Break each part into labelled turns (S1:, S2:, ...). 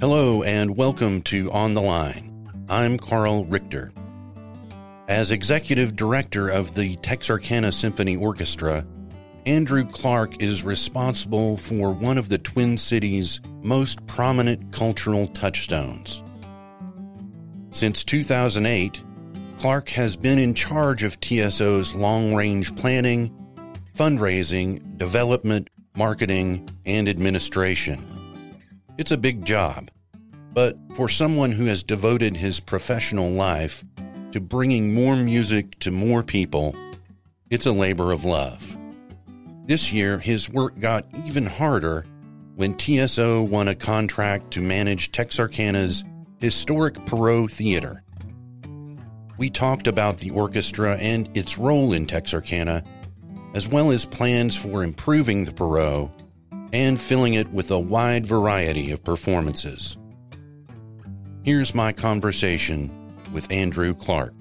S1: Hello and welcome to On the Line. I'm Carl Richter. As Executive Director of the Texarkana Symphony Orchestra, Andrew Clark is responsible for one of the Twin Cities' most prominent cultural touchstones. Since 2008, Clark has been in charge of TSO's long-range planning, fundraising, development, marketing, and administration. It's a big job, but for someone who has devoted his professional life to bringing more music to more people, it's a labor of love. This year, his work got even harder when TSO won a contract to manage Texarkana's historic Perot Theater. We talked about the orchestra and its role in Texarkana, as well as plans for improving the Perot and filling it with a wide variety of performances. Here's my conversation with Andrew Clark.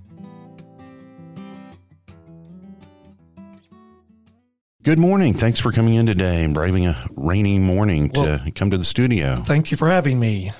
S1: Good morning. Thanks for coming in today and braving a rainy morning to come to the studio.
S2: Thank you for having me.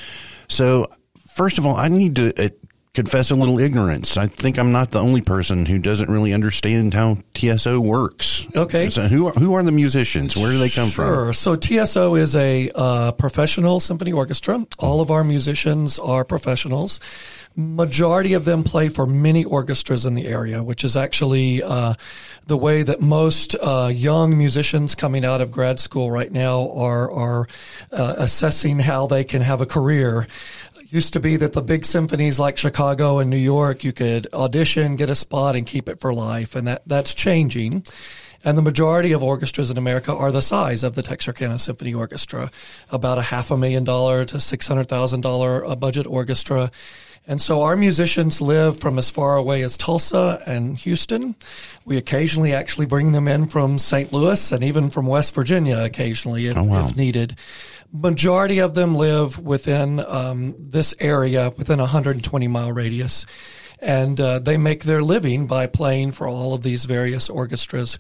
S1: So, first of all, I need to confess a little ignorance. I think I'm not the only person who doesn't really understand how TSO works.
S2: Okay.
S1: So who are the musicians? Where do they come from?
S2: Sure. So TSO is a professional symphony orchestra. All of our musicians are professionals. Majority of them play for many orchestras in the area, which is actually the way that most young musicians coming out of grad school right now are assessing how they can have a career. Used to be that the big symphonies like Chicago and New York, you could audition, get a spot, and keep it for life, and that's changing. And the majority of orchestras in America are the size of the Texarkana Symphony Orchestra, about a $500,000 to $600,000 budget orchestra. And so our musicians live from as far away as Tulsa and Houston. We occasionally actually bring them in from St. Louis and even from West Virginia occasionally if needed. Majority of them live within this area, within a 120-mile radius. And they make their living by playing for all of these various orchestras.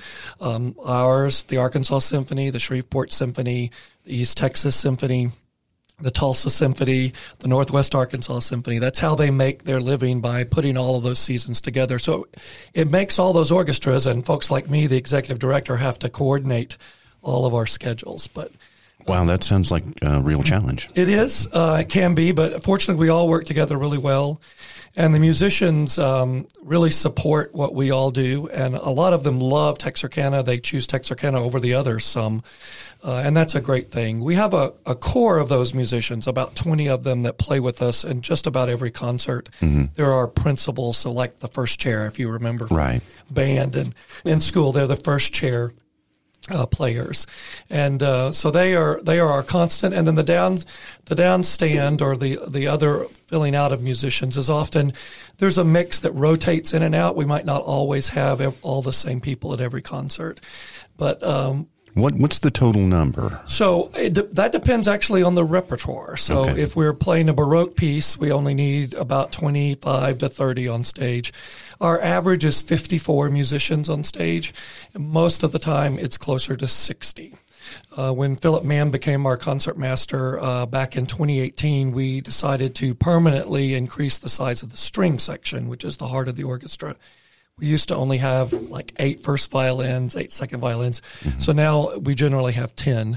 S2: Ours, the Arkansas Symphony, the Shreveport Symphony, the East Texas Symphony, the Tulsa Symphony, the Northwest Arkansas Symphony. That's how they make their living, by putting all of those seasons together. So it makes all those orchestras, and folks like me, the executive director, have to coordinate all of our schedules. But
S1: wow, that sounds like a real challenge.
S2: It is. It can be, but fortunately we all work together really well. And the musicians really support what we all do, and a lot of them love Texarkana. They choose Texarkana over the others some, and that's a great thing. We have a core of those musicians, about 20 of them, that play with us in just about every concert. Mm-hmm. There are principals, so like the first chair, if you remember from band and in school, they're the first chair players, and so they are our constant. And then the down stand, or the other filling out of musicians, is often there's a mix that rotates in and out. We might not always have all the same people at every concert, but
S1: what's the total number?
S2: So that depends actually on the repertoire. So if we're playing a Baroque piece, we only need about 25 to 30 on stage. Our average is 54 musicians on stage. Most of the time, it's closer to 60. When Philip Mann became our concert master back in 2018, we decided to permanently increase the size of the string section, which is the heart of the orchestra. We used to only have like 8 first violins, 8 second violins. Mm-hmm. So now we generally have 10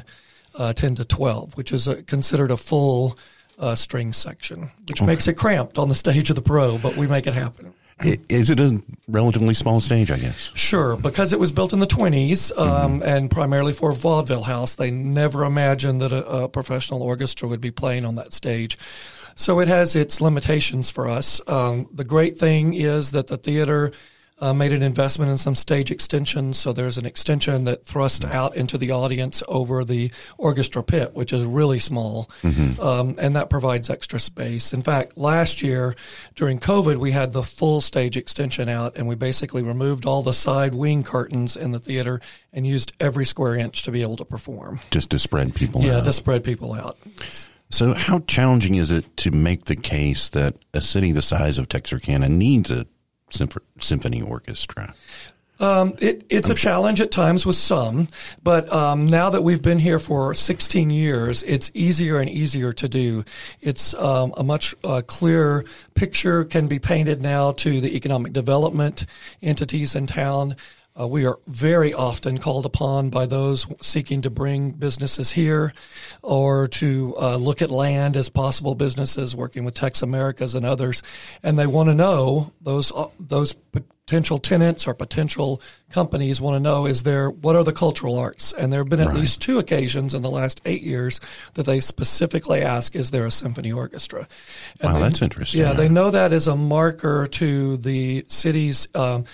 S2: to 12, which is considered a full string section, which makes it cramped on the stage of the Perot, but we make it happen.
S1: Is it a relatively small stage, I guess?
S2: Sure, because it was built in the 20s and primarily for a vaudeville house. They never imagined that a professional orchestra would be playing on that stage. So it has its limitations for us. The great thing is that the theater made an investment in some stage extensions. So there's an extension that thrusts out into the audience over the orchestra pit, which is really small. Mm-hmm. And that provides extra space. In fact, last year during COVID, we had the full stage extension out, and we basically removed all the side wing curtains in the theater and used every square inch to be able to perform.
S1: Just to spread people out.
S2: Yeah, to spread people out.
S1: So how challenging is it to make the case that a city the size of Texarkana needs a symphony orchestra?
S2: It's a challenge at times with some, but now that we've been here for 16 years, it's easier and easier to do. It's a much clearer picture can be painted now to the economic development entities in town. We are very often called upon by those seeking to bring businesses here or to look at land as possible businesses, working with Tex Americas and others. And they want to know, those potential tenants or potential companies want to know, what are the cultural arts? And there have been at least 2 occasions in the last 8 years that they specifically ask, is there a symphony orchestra? And
S1: that's interesting.
S2: Yeah, they know that as a marker to the city's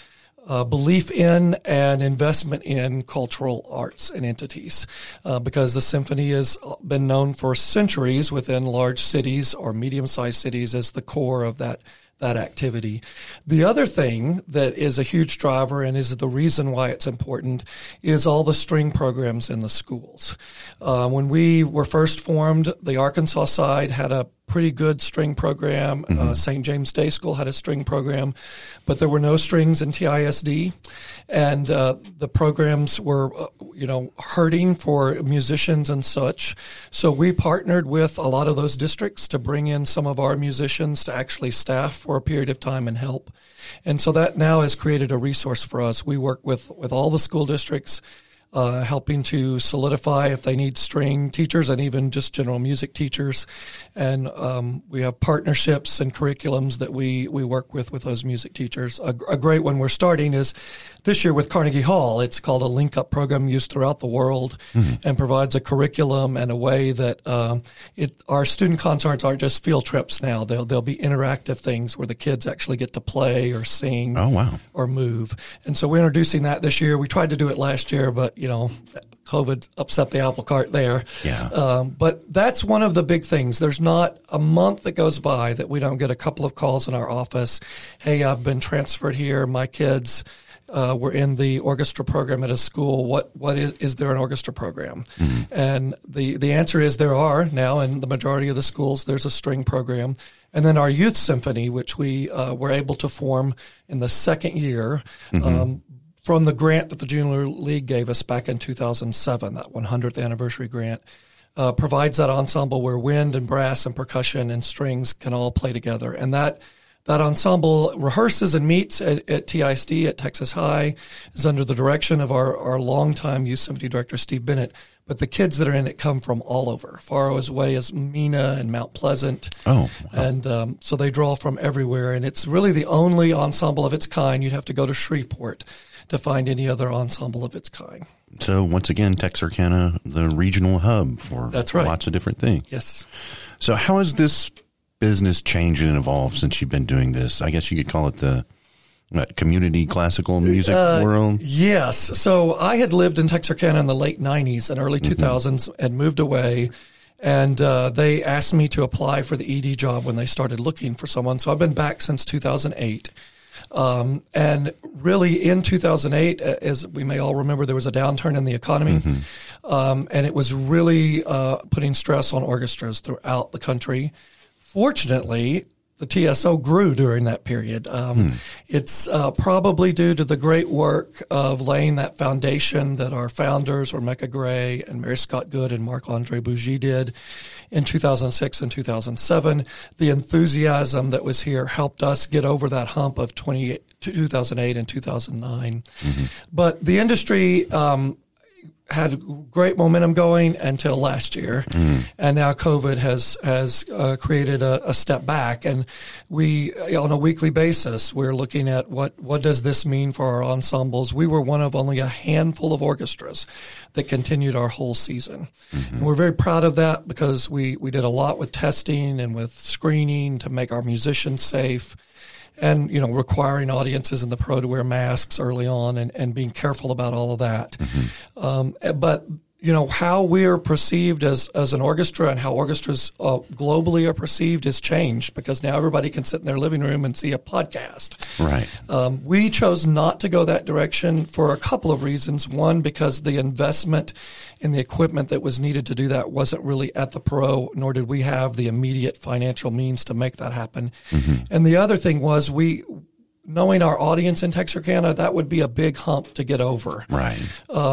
S2: belief in and investment in cultural arts and entities, because the symphony has been known for centuries within large cities or medium-sized cities as the core of that activity. The other thing that is a huge driver and is the reason why it's important is all the string programs in the schools. When we were first formed, the Arkansas side had a pretty good string program. St. James Day School had a string program, but there were no strings in TISD, and the programs were, hurting for musicians and such. So we partnered with a lot of those districts to bring in some of our musicians to actually staff for a period of time and help. And so that now has created a resource for us. We work with all the school districts, helping to solidify if they need string teachers and even just general music teachers. And we have partnerships and curriculums that we work with those music teachers. A great one we're starting is this year with Carnegie Hall. It's called a link-up program used throughout the world and provides a curriculum and a way that our student concerts aren't just field trips now. They'll be interactive things where the kids actually get to play or sing or move. And so we're introducing that this year. We tried to do it last year, but COVID upset the apple cart there.
S1: Yeah.
S2: But that's one of the big things. There's not a month that goes by that we don't get a couple of calls in our office. Hey, I've been transferred here. My kids were in the orchestra program at a school. What is there an orchestra program? And the answer is there are now in the majority of the schools. There's a string program. And then our youth symphony, which we were able to form in the second year, from the grant that the Junior League gave us back in 2007, that 100th anniversary grant, provides that ensemble where wind and brass and percussion and strings can all play together. And that ensemble rehearses and meets at TISD at Texas High, is under the direction of our longtime youth symphony director, Steve Bennett. But the kids that are in it come from all over, far away as Mena and Mount Pleasant.
S1: Oh, wow.
S2: And so they draw from everywhere. And it's really the only ensemble of its kind. You'd have to go to Shreveport to find any other ensemble of its kind.
S1: So once again, Texarkana, the regional hub for lots of different things.
S2: Yes.
S1: So how has this business changed and evolved since you've been doing this? I guess you could call it the community classical music world?
S2: Yes. So I had lived in Texarkana in the late 90s and early 2000s and moved away. And they asked me to apply for the ED job when they started looking for someone. So I've been back since 2008. And really in 2008, as we may all remember, there was a downturn in the economy. And it was really putting stress on orchestras throughout the country. Fortunately, the TSO grew during that period. It's probably due to the great work of laying that foundation that our founders, Rebecca Gray and Mary Scott Good and Marc-Andre Bougie, did in 2006 and 2007. The enthusiasm that was here helped us get over that hump of 2008 and 2009. But the industry had great momentum going until last year, and now COVID has created a step back. And we, on a weekly basis, we're looking at what does this mean for our ensembles. We were one of only a handful of orchestras that continued our whole season, and we're very proud of that because we did a lot with testing and with screening to make our musicians safe. And, requiring audiences in the pro to wear masks early on and being careful about all of that. But, how we are perceived as an orchestra and how orchestras globally are perceived has changed because now everybody can sit in their living room and see a podcast.
S1: Right.
S2: We chose not to go that direction for a couple of reasons. One, because the investment in the equipment that was needed to do that wasn't really at the pro, nor did we have the immediate financial means to make that happen. And the other thing was we knowing our audience in Texarkana, that would be a big hump to get over.
S1: Right.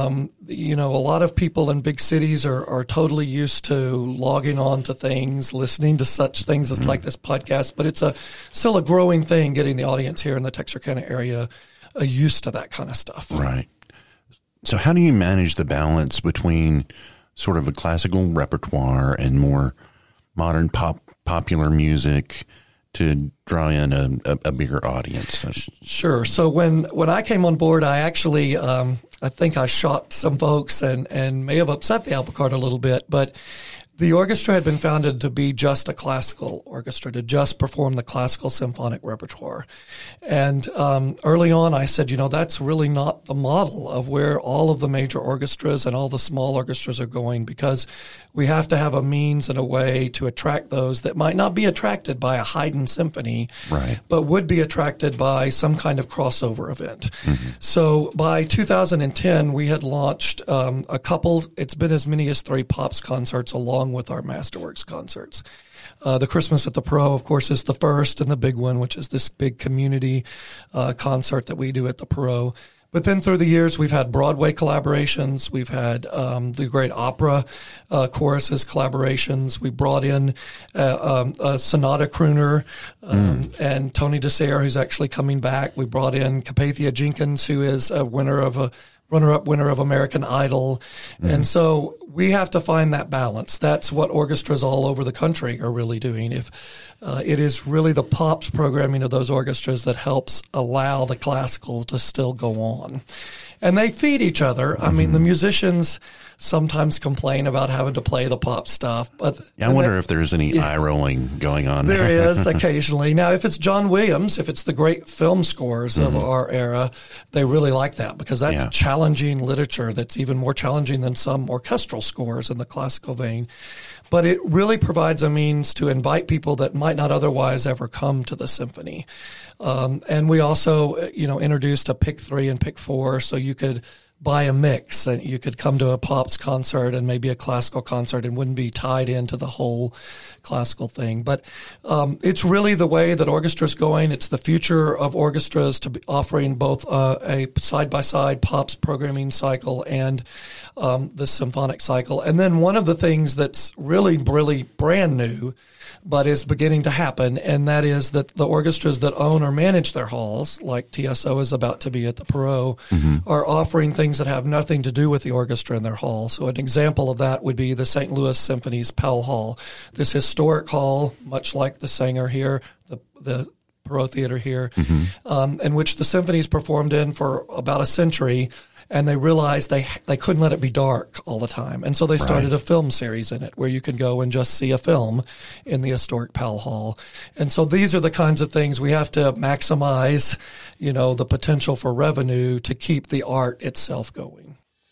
S2: A lot of people in big cities are totally used to logging on to things, listening to such things as like this podcast, but it's still a growing thing getting the audience here in the Texarkana area used to that kind of stuff.
S1: Right. So how do you manage the balance between sort of a classical repertoire and more modern popular music to draw in a bigger audience?
S2: Sure. So when I came on board, I actually, I think I shocked some folks and may have upset the apple cart a little bit, but the orchestra had been founded to be just a classical orchestra, to just perform the classical symphonic repertoire. And early on, I said, that's really not the model of where all of the major orchestras and all the small orchestras are going, because we have to have a means and a way to attract those that might not be attracted by a Haydn symphony,
S1: right,
S2: but would be attracted by some kind of crossover event. Mm-hmm. So by 2010, we had launched a couple, it's been as many as 3 Pops concerts along with our Masterworks concerts. The Christmas at the Pro, of course, is the first and the big one, which is this big community concert that we do at the Pro. But then through the years, we've had Broadway collaborations. We've had the great opera choruses collaborations. We brought in a sonata crooner and Tony DeSere, who's actually coming back. We brought in Capathia Jenkins, who is a runner-up winner of American Idol. Mm-hmm. And so we have to find that balance. That's what orchestras all over the country are really doing. If it is really the Pops programming of those orchestras that helps allow the classical to still go on. And they feed each other. Mm-hmm. I mean, the musicians sometimes complain about having to play the pop stuff, but
S1: I wonder if there's any eye rolling going on there.
S2: There is occasionally. Now, if it's John Williams, if it's the great film scores of our era, they really like that because that's challenging literature that's even more challenging than some orchestral scores in the classical vein. But it really provides a means to invite people that might not otherwise ever come to the symphony. And we also, introduced a pick 3 and pick 4, so you could buy a mix and you could come to a Pops concert and maybe a classical concert and wouldn't be tied into the whole classical thing. But it's really the way that orchestra's going. It's the future of orchestras to be offering both a side-by-side Pops programming cycle and the symphonic cycle. And then one of the things that's really, really brand new but is beginning to happen, and that is that the orchestras that own or manage their halls, like TSO is about to be at the Perot, are offering things that have nothing to do with the orchestra in their hall. So an example of that would be the St. Louis Symphony's Powell Hall, this historic hall, much like the Sanger here, the Perot Theater here, in which the symphonies performed in for about a century, and they realized they couldn't let it be dark all the time. And so they started a film series in it where you could go and just see a film in the historic Powell Hall. And so these are the kinds of things we have to maximize, the potential for revenue to keep the art itself going.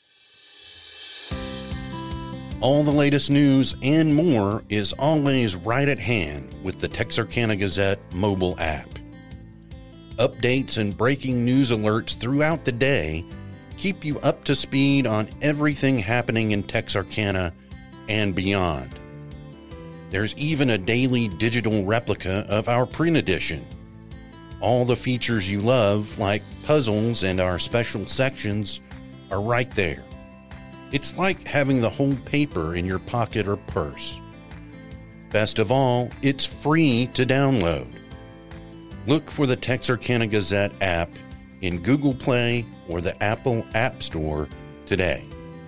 S1: All the latest news and more is always right at hand with the Texarkana Gazette mobile app. Updates and breaking news alerts throughout the day keep you up to speed on everything happening in Texarkana and beyond. There's even a daily digital replica of our print edition. All the features you love, like puzzles and our special sections, are right there. It's like having the whole paper in your pocket or purse. Best of all, it's free to download. Look for the Texarkana Gazette app in Google Play or the Apple App Store today.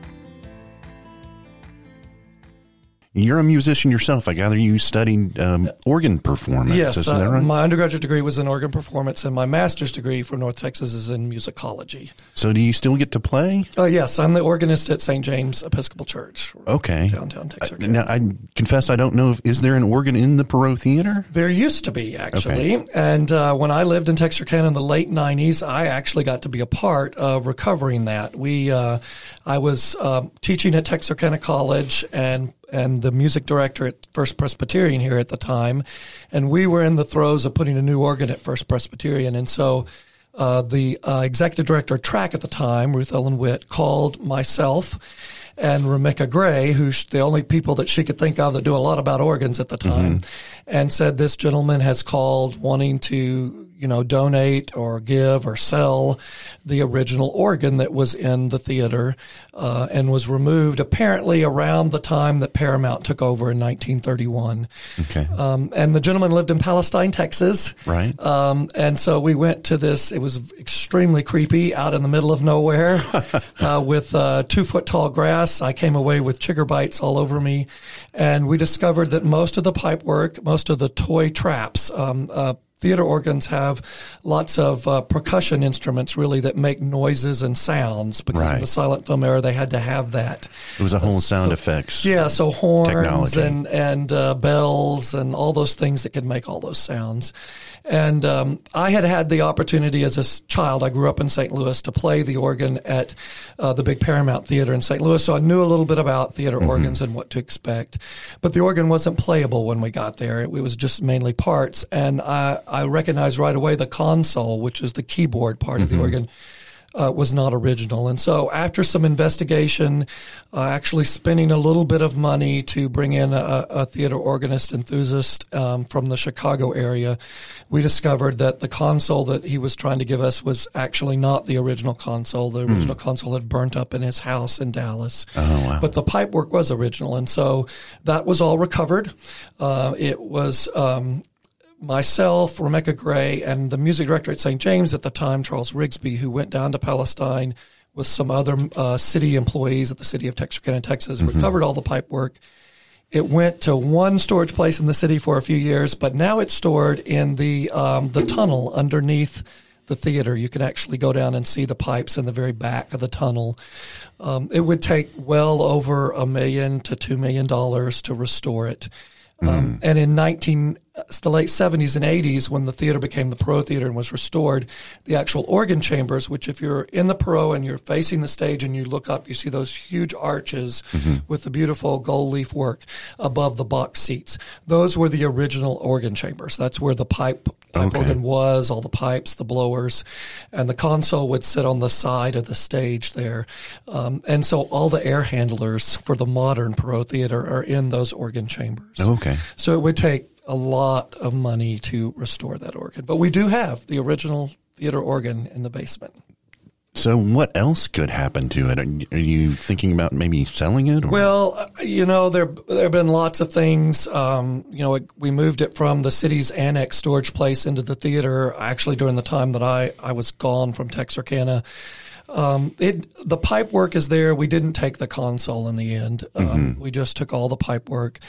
S1: You're a musician yourself. I gather you studied organ performance.
S2: Yes,
S1: isn't that right?
S2: My undergraduate degree was in organ performance, and my master's degree from North Texas is in musicology.
S1: So do you still get to play?
S2: Yes, I'm the organist at St. James Episcopal Church.
S1: Okay.
S2: Downtown Texarkana.
S1: Now, I confess I don't know is there an organ in the Perot Theater?
S2: There used to be, actually. Okay. And when I lived in Texarkana in the late 90s, I actually got to be a part of recovering that. I was teaching at Texarkana College and the music director at First Presbyterian here at the time. And we were in the throes of putting a new organ at First Presbyterian. And so the executive director of TRAC at the time, Ruth Ellen Witt, called myself and Remicka Gray, who's the only people that she could think of that do a lot about organs at the time, and said, this gentleman has called wanting to donate or give or sell the original organ that was in the theater, and was removed apparently around the time that Paramount took over in 1931.
S1: Okay.
S2: And the gentleman lived in Palestine, Texas.
S1: Right.
S2: And so we went to this. It was extremely creepy out in the middle of nowhere with 2-foot tall grass. I came away with chigger bites all over me. And we discovered that most of the pipe work, most of the toy traps, theater organs have lots of percussion instruments, really, that make noises and sounds. Because in the silent film era, they had to have that.
S1: It was a whole sound effects.
S2: Yeah, so horns
S1: technology.
S2: and bells and all those things that could make all those sounds. And I had the opportunity as a child, I grew up in St. Louis, to play the organ at the big Paramount Theater in St. Louis. So I knew a little bit about theater organs and what to expect. But the organ wasn't playable when we got there. It was just mainly parts. And I recognized right away the console, which is the keyboard part of the organ, was not original. And so after some investigation, actually spending a little bit of money to bring in a theater organist enthusiast from the Chicago area, we discovered that the console that he was trying to give us was actually not the original console. The original console had burnt up in his house in Dallas.
S1: Oh, wow.
S2: But the pipe work was original. And so that was all recovered. It was myself, Rebecca Gray, and the music director at St. James at the time, Charles Rigsby, who went down to Palestine with some other city employees at the city of Texarkana, Texas, recovered all the pipe work. It went to one storage place in the city for a few years, but now it's stored in the tunnel underneath the theater. You can actually go down and see the pipes in the very back of the tunnel. It would take well over $1 million to $2 million to restore it. And in the late 70s and 80s, when the theater became the Perot Theater and was restored, the actual organ chambers, which if you're in the Perot and you're facing the stage and you look up, you see those huge arches with the beautiful gold leaf work above the box seats. Those were the original organ chambers. That's where the pipe organ was, all the pipes, the blowers, and the console would sit on the side of the stage there. And so all the air handlers for the modern Perot Theater are in those organ chambers.
S1: Okay.
S2: So it would take a lot of money to restore that organ. But we do have the original theater organ in the basement.
S1: So what else could happen to it? Are you thinking about maybe selling it? Or?
S2: Well, there have been lots of things. We moved it from the city's annex storage place into the theater, actually during the time that I was gone from Texarkana. The pipe work is there. We didn't take the console in the end. We just took all the pipe work.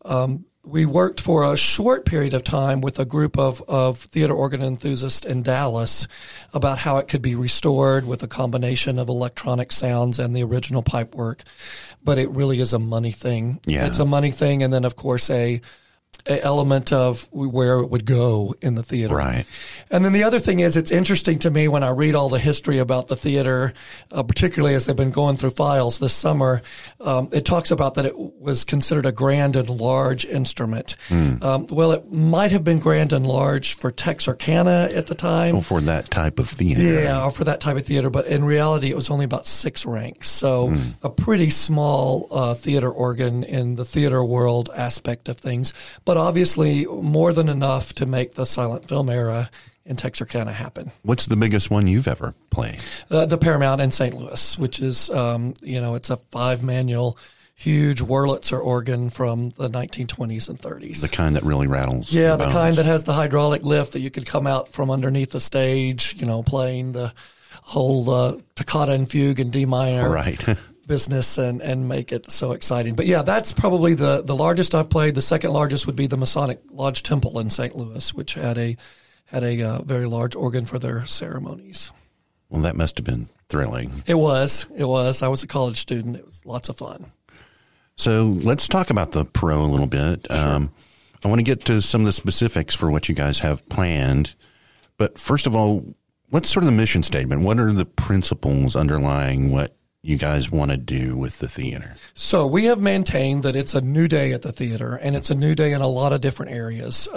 S2: We worked for a short period of time with a group of theater organ enthusiasts in Dallas about how it could be restored with a combination of electronic sounds and the original pipe work. But it really is a money thing.
S1: Yeah.
S2: It's a money thing. And then, of course, a element of where it would go in the theater.
S1: Right.
S2: And then the other thing is, it's interesting to me when I read all the history about the theater, particularly as they've been going through files this summer, it talks about that it was considered a grand and large instrument. Well, it might have been grand and large for Texarkana at the time.
S1: Well, for that type of theater.
S2: Yeah, or for that type of theater. But in reality, it was only about 6 ranks. So a pretty small theater organ in the theater world aspect of things. But obviously more than enough to make the silent film era in Texarkana happen.
S1: What's the biggest one you've ever played?
S2: The Paramount in St. Louis, which is, it's a 5-manual, huge Wurlitzer organ from the 1920s and 30s.
S1: The kind that really rattles.
S2: Yeah,
S1: the
S2: kind
S1: bones.
S2: that has the hydraulic lift that you could come out from underneath the stage, playing the whole toccata and fugue and D minor.
S1: Right.
S2: business and make it so exciting. But yeah, that's probably the largest I've played. The second largest would be the Masonic Lodge Temple in St. Louis, which had a very large organ for their ceremonies.
S1: Well, that must have been thrilling.
S2: It was. I was a college student. It was lots of fun.
S1: So let's talk about the Perot a little bit. Sure. I want to get to some of the specifics for what you guys have planned. But first of all, what's sort of the mission statement? What are the principles underlying what you guys want to do with the theater? So
S2: we have maintained that it's a new day at the theater, and it's a new day in a lot of different areas.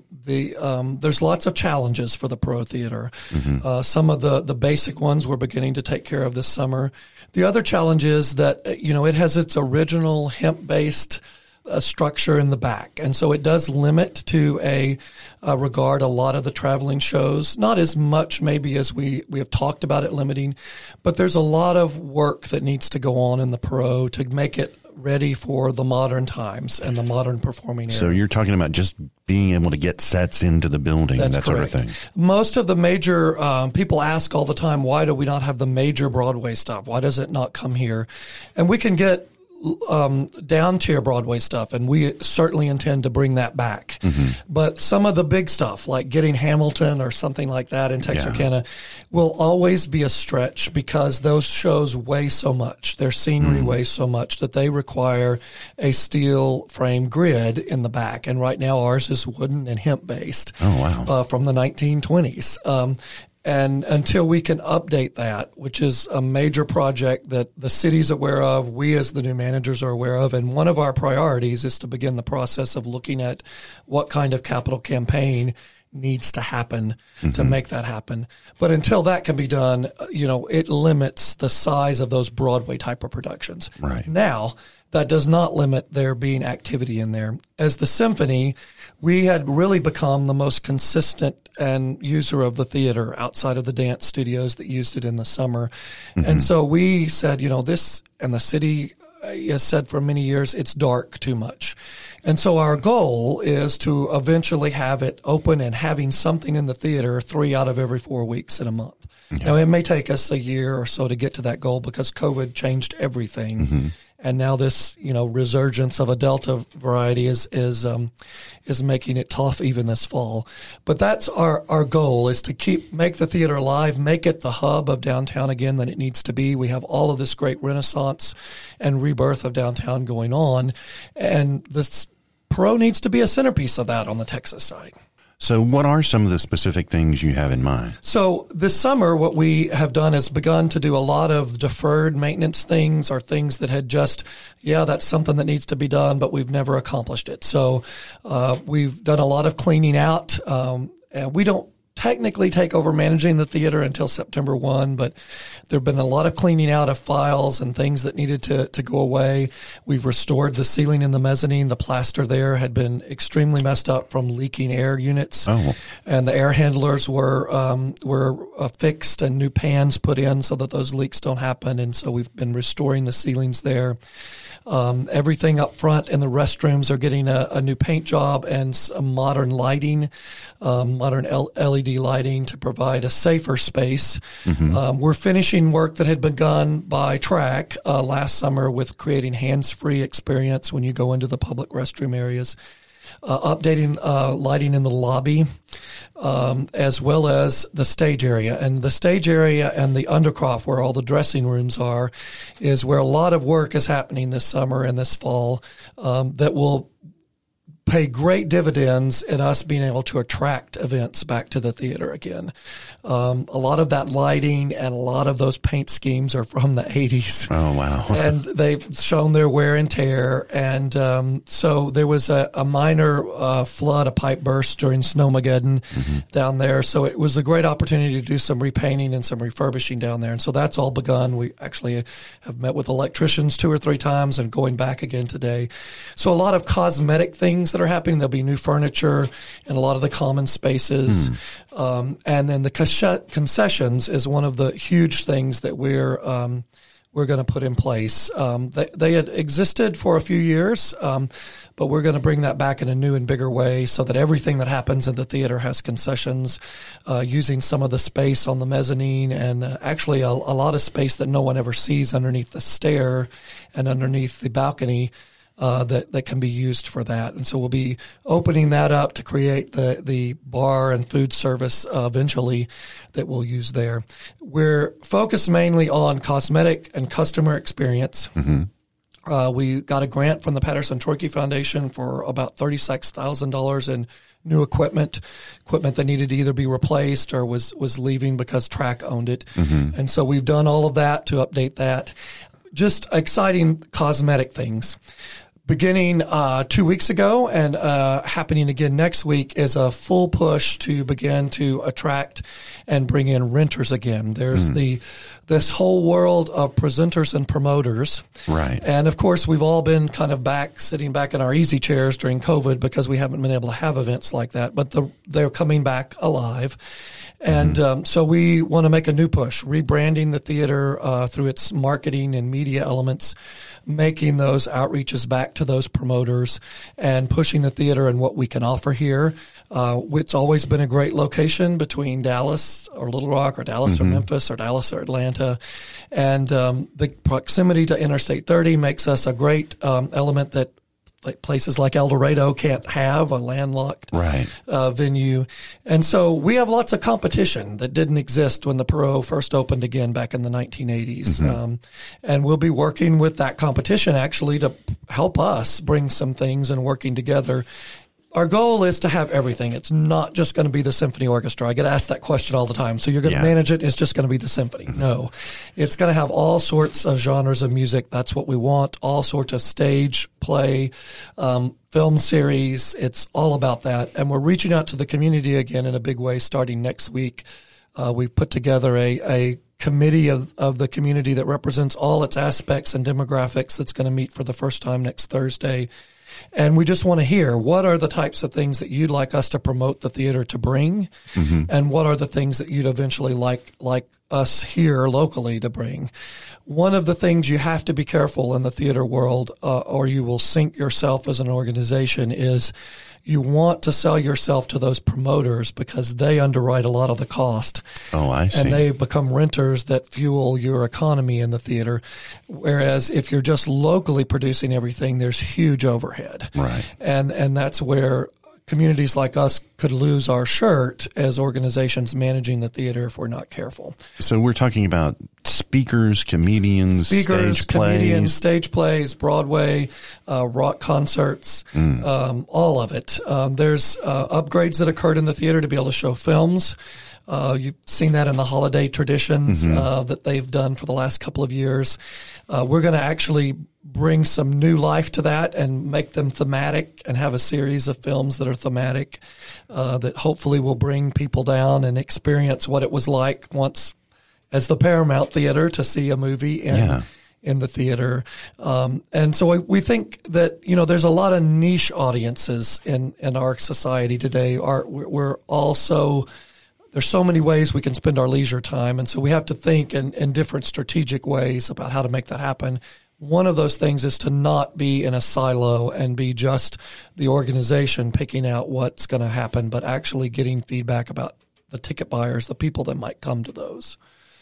S2: There's lots of challenges for the Perot Theater. Some of the basic ones we're beginning to take care of this summer. The other challenge is that, it has its original hemp-based structure in the back. And so it does limit to a regard a lot of the traveling shows, not as much maybe as we have talked about it limiting, but there's a lot of work that needs to go on in the Perot to make it ready for the modern times and the modern performing area.
S1: So you're talking about just being able to get sets into the building,
S2: That's
S1: that
S2: correct.
S1: sort of thing.
S2: Most of the major, people ask all the time, why do we not have the major Broadway stuff? Why does it not come here? And we can get down tier Broadway stuff, and we certainly intend to bring that back. But some of the big stuff, like getting Hamilton or something like that in Texarkana, will always be a stretch because those shows weigh so much. Their scenery weighs so much that they require a steel frame grid in the back. And right now ours is wooden and hemp based.
S1: Oh, wow.
S2: From the 1920s. And until we can update that, which is a major project that the city's aware of, we as the new managers are aware of, and one of our priorities is to begin the process of looking at what kind of capital campaign needs to happen to make that happen. But until that can be done, it limits the size of those Broadway type of productions.
S1: Right.
S2: Now, that does not limit there being activity in there. As the symphony, we had really become the most consistent and user of the theater outside of the dance studios that used it in the summer. And so we said, this, and the city has said for many years, it's dark too much. And so our goal is to eventually have it open and having something in the theater 3 out of every 4 weeks in a month. Okay. Now, it may take us a year or so to get to that goal because COVID changed everything. And now this, resurgence of a Delta variety is making it tough even this fall. But that's our goal, is to make the theater alive, make it the hub of downtown again that it needs to be. We have all of this great renaissance and rebirth of downtown going on. And this Perot needs to be a centerpiece of that on the Texas side.
S1: So what are some of the specific things you have in mind?
S2: So this summer, what we have done is begun to do a lot of deferred maintenance things, or things that had just, that's something that needs to be done, but we've never accomplished it. So we've done a lot of cleaning out. And we don't technically take over managing the theater until September 1, but there have been a lot of cleaning out of files and things that needed to go away. We've restored the ceiling in the mezzanine. The plaster there had been extremely messed up from leaking air units. Oh. And the air handlers were fixed and new pans put in so that those leaks don't happen. And so we've been restoring the ceilings there. Everything up front in the restrooms are getting a new paint job and some modern lighting, modern LED lighting to provide a safer space. We're finishing work that had begun by TRAC last summer with creating hands-free experience when you go into the public restroom areas. Updating lighting in the lobby, as well as the stage area. And the stage area and the undercroft, where all the dressing rooms are, is where a lot of work is happening this summer and this fall that will pay great dividends in us being able to attract events back to the theater again. A lot of that lighting and a lot of those paint schemes are from the 80s.
S1: Oh, wow.
S2: And they've shown their wear and tear. And so there was a minor flood, a pipe burst during Snowmageddon down there. So it was a great opportunity to do some repainting and some refurbishing down there. And so that's all begun. We actually have met with electricians 2 or 3 times and going back again today. So a lot of cosmetic things that are happening. There'll be new furniture in a lot of the common spaces. And then the concessions is one of the huge things that we're going to put in place. They had existed for a few years, but we're going to bring that back in a new and bigger way so that everything that happens in the theater has concessions, using some of the space on the mezzanine and actually a lot of space that no one ever sees underneath the stair and underneath the balcony. That can be used for that. And so we'll be opening that up to create the bar and food service eventually that we'll use there. We're focused mainly on cosmetic and customer experience. We got a grant from the Patterson-Troike Foundation for about $36,000 in new equipment that needed to either be replaced or was leaving because TRAC owned it. And so we've done all of that to update that. Just exciting cosmetic things. Beginning 2 weeks ago and happening again next week is a full push to begin to attract and bring in renters again. There's the this whole world of presenters and promoters.
S1: Right.
S2: And of course, we've all been kind of sitting back in our easy chairs during COVID because we haven't been able to have events like that, but they're coming back alive. And so we want to make a new push, rebranding the theater through its marketing and media elements, making those outreaches back to those promoters and pushing the theater and what we can offer here. It's always been a great location between Dallas or Little Rock or Dallas or Memphis or Dallas or Atlanta. And the proximity to Interstate 30 makes us a great element that places like El Dorado can't have, a landlocked venue. And so we have lots of competition that didn't exist when the Perot first opened again back in the 1980s. And we'll be working with that competition actually to help us bring some things and working together. Our goal is to have everything. It's not just going to be the symphony orchestra. I get asked that question all the time. So you're going to manage it. It's just going to be the symphony. No, it's going to have all sorts of genres of music. That's what we want. All sorts of stage play, film series. It's all about that. And we're reaching out to the community again in a big way starting next week. We've put together a committee of the community that represents all its aspects and demographics that's going to meet for the first time next Thursday. And we just want to hear what are the types of things that you'd like us to promote the theater to bring, and what are the things that you'd eventually like us here locally to bring. One of the things you have to be careful in the theater world, or you will sink yourself as an organization, is you want to sell yourself to those promoters because they underwrite a lot of the cost.
S1: Oh, I see.
S2: And they become renters that fuel your economy in the theater. Whereas if you're just locally producing everything, there's huge overhead.
S1: Right.
S2: And that's where communities like us could lose our shirt as organizations managing the theater if we're not careful.
S1: So we're talking about speakers, comedians, stage plays, Broadway, rock concerts, all of it. There's upgrades that occurred in the theater to be able to show films. You've seen that in the holiday traditions that they've done for the last couple of years. We're going to actually bring some new life to that and make them thematic and have a series of films that are thematic that hopefully will bring people down and experience what it was like once as the Paramount Theater to see a movie in the theater. And so we think that, there's a lot of niche audiences in our society today. We're also... There's so many ways we can spend our leisure time, and so we have to think in different strategic ways about how to make that happen. One of those things is to not be in a silo and be just the organization picking out what's going to happen, but actually getting feedback about the ticket buyers, the people that might come to those.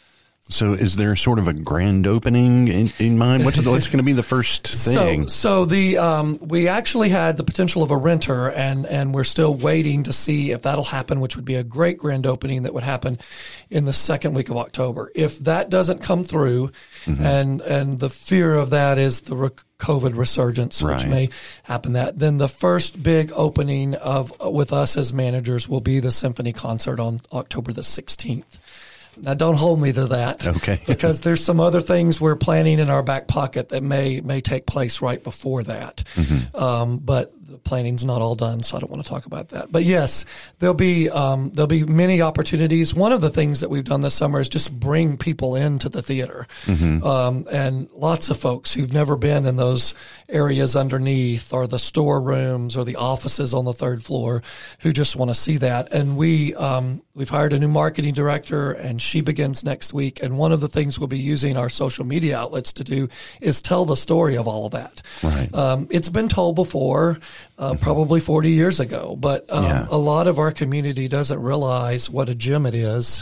S1: So is there sort of a grand opening in mind? What's going to be the first thing?
S2: So we actually had the potential of a renter, and we're still waiting to see if that'll happen, which would be a great grand opening that would happen in the second week of October. If that doesn't come through, and the fear of that is the COVID resurgence, which may happen, then the first big opening with us as managers will be the symphony concert on October the 16th. Now, don't hold me to that,
S1: okay?
S2: Because there's some other things we're planning in our back pocket that may take place right before that. But the planning's not all done, so I don't want to talk about that. But yes, there'll be many opportunities. One of the things that we've done this summer is just bring people into the theater, and lots of folks who've never been in those areas underneath, or the storerooms, or the offices on the third floor, who just want to see that. And we've hired a new marketing director, and she begins next week. And one of the things we'll be using our social media outlets to do is tell the story of all of that.
S1: Right.
S2: It's been told before. Probably 40 years ago, but a lot of our community doesn't realize what a gem it is,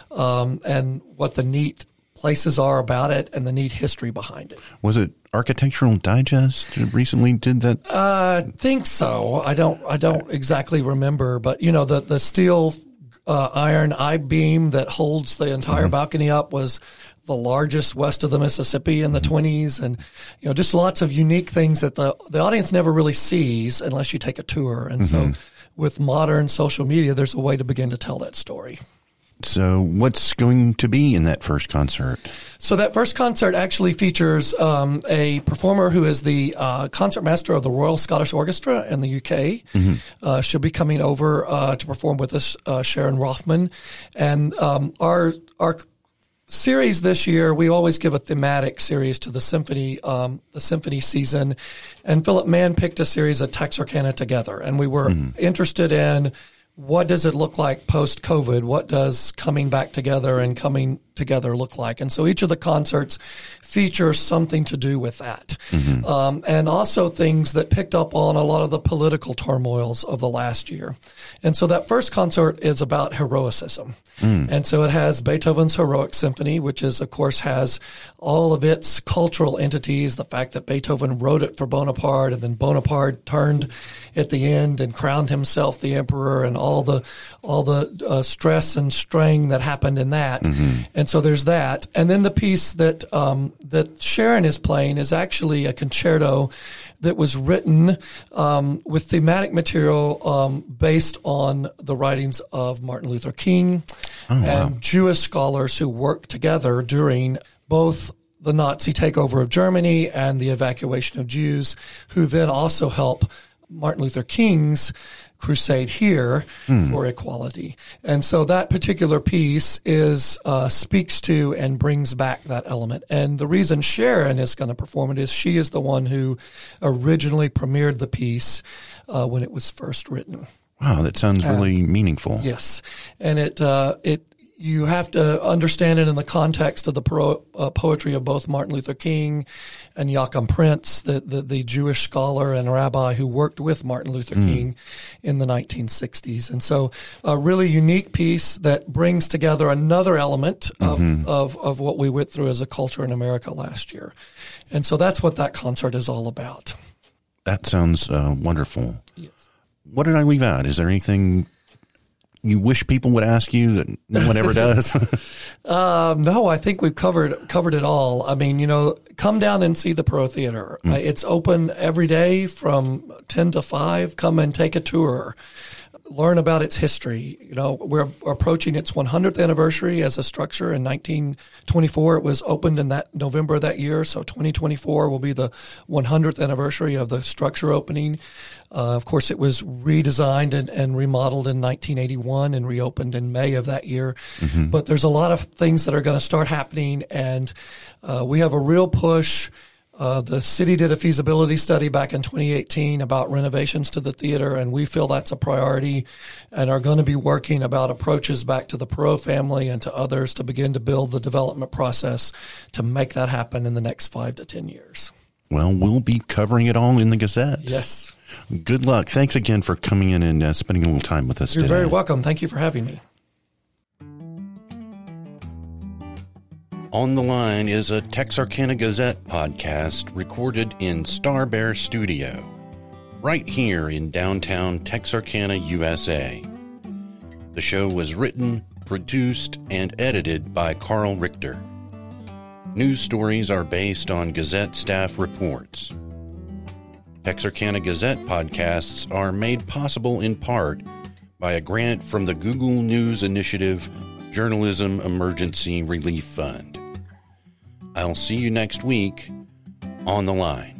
S2: and what the neat places are about it and the neat history behind it.
S1: Was it Architectural Digest recently did that?
S2: I think so. I don't exactly remember, but the steel iron I-beam that holds the entire balcony up was the largest west of the Mississippi in the 20s, and just lots of unique things that the audience never really sees unless you take a tour. And so with modern social media, there's a way to begin to tell that story.
S1: So what's going to be in that first concert?
S2: So that first concert actually features a performer who is the concert master of the Royal Scottish Orchestra in the UK. She'll be coming over to perform with us, Sharon Rothman. And our series this year, we always give a thematic series to the symphony season. And Philip Mann picked a series of Texarkana Together. And we were interested in what does it look like post-COVID? What does coming back together and coming together look like? And so each of the concerts feature something to do with that. And also things that picked up on a lot of the political turmoils of the last year. And so that first concert is about heroicism. And so it has Beethoven's Heroic Symphony, which is, of course, has all of its cultural entities, the fact that Beethoven wrote it for Bonaparte, and then Bonaparte turned at the end and crowned himself the emperor, and all the stress and strain that happened in that. And so there's that. And then the piece that Sharon is playing is actually a concerto that was written with thematic material based on the writings of Martin Luther King and Jewish scholars who worked together during both the Nazi takeover of Germany and the evacuation of Jews, who then also help Martin Luther King's crusade here for equality. And so that particular piece is speaks to and brings back that element. And the reason Sharon is going to perform it is she is the one who originally premiered the piece when it was first written.
S1: Wow, that sounds really meaningful.
S2: Yes. And it you have to understand it in the context of the poetry of both Martin Luther King and Joachim Prince, the Jewish scholar and rabbi who worked with Martin Luther King in the 1960s. And so a really unique piece that brings together another element of what we went through as a culture in America last year. And so that's what that concert is all about.
S1: That sounds wonderful.
S2: Yes.
S1: What did I leave out? Is there anything you wish people would ask you that no one ever does?
S2: No, I think we've covered it all. I mean, come down and see the Perot Theater. It's open every day from 10 to 5. Come and take a tour. Learn about its history. We're approaching its 100th anniversary as a structure. In 1924, it was opened in that November of that year. So 2024 will be the 100th anniversary of the structure opening. Of course, it was redesigned and remodeled in 1981 and reopened in May of that year. But there's a lot of things that are going to start happening, and we have a real push. The city did a feasibility study back in 2018 about renovations to the theater, and we feel that's a priority and are going to be working about approaches back to the Perot family and to others to begin to build the development process to make that happen in the next 5 to 10 years.
S1: Well, we'll be covering it all in the Gazette.
S2: Yes.
S1: Good luck. Thanks again for coming in and spending a little time with us today.
S2: You're very welcome. Thank you for having me.
S1: On the Line is a Texarkana Gazette podcast recorded in Star Bear Studio, right here in downtown Texarkana, USA. The show was written, produced, and edited by Carl Richter. News stories are based on Gazette staff reports. Texarkana Gazette podcasts are made possible in part by a grant from the Google News Initiative Journalism Emergency Relief Fund. I'll see you next week on The Line.